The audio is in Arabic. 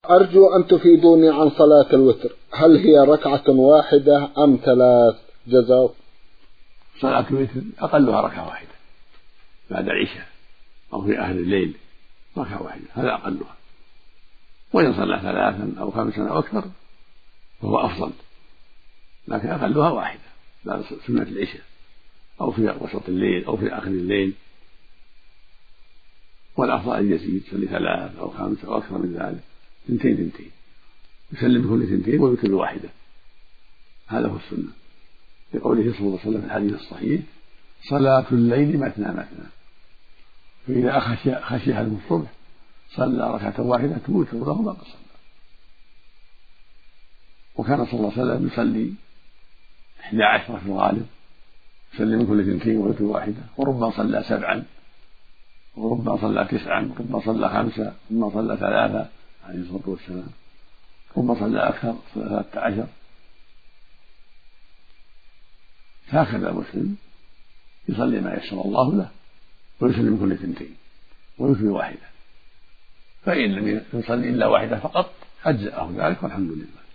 أرجو أن تفيدوني عن صلاة الوتر، هل هي ركعة واحدة أم 3؟ جزاك. صلاة الوتر أقلها ركعة واحدة بعد العشاء أو في آخر الليل، ركعة واحدة هذا أقلها، وإن صلى 3 أو 5 أو أكثر فهو أفضل، لكن أقلها واحدة بعد سنة العشاء أو في وسط الليل أو في آخر الليل، والأفضل أن يزيد يصلي 3 أو 5 أو أكثر من ذلك، 2 يسلم كل 2 ويوتر واحدة، هذا هو السنة، لقوله صلى الله عليه وسلم في الحديث الصحيح: صلاة الليل مثنى مثنى، فإذا خشي أحدكم الصبح صلى ركعة واحدة توتر له ما صلى. وكان صلى الله عليه وسلم يصلي 11 في الغالب، يسلم كل 2 ويوتر واحدة، وربما صلى 7 وربما صلى 9 وربما صلى 5 وربما صلى 3 عليه الصلاة والسلام، ربما صلى أكثر 13. هكذا المسلم يصلي ما يسر الله له ويسلم كل 2 ويوتر واحدة، فإن لم يصلي إلا واحدة فقط أجزأه ذلك والحمد لله.